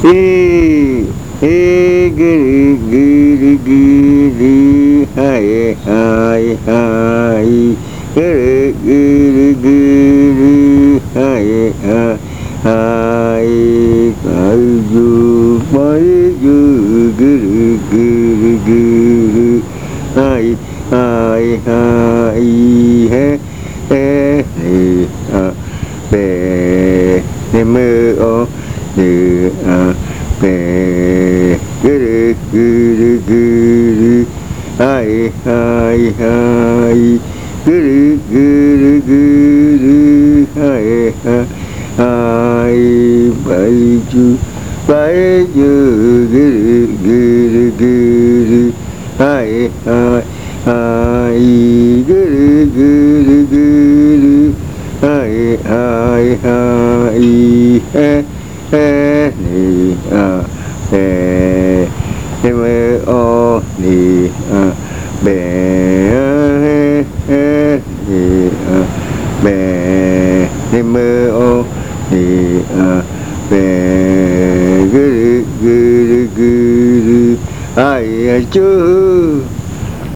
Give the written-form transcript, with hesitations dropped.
Hey, hey, guru, guru, guru, hi, hi, hi, guru, guru, guru, hi, hi, hi, baju, baju, guru, guru, guru, hi, hi, hi, he, he, he, be, ne mơ o. Be guru guru guru hi hi hi guru guru guru hi hi hi baju baju guru guru guru hi hi hi guru guru guru hi hi hi ni be me o ni be ni be ni me o ni be guru guru guru ai chu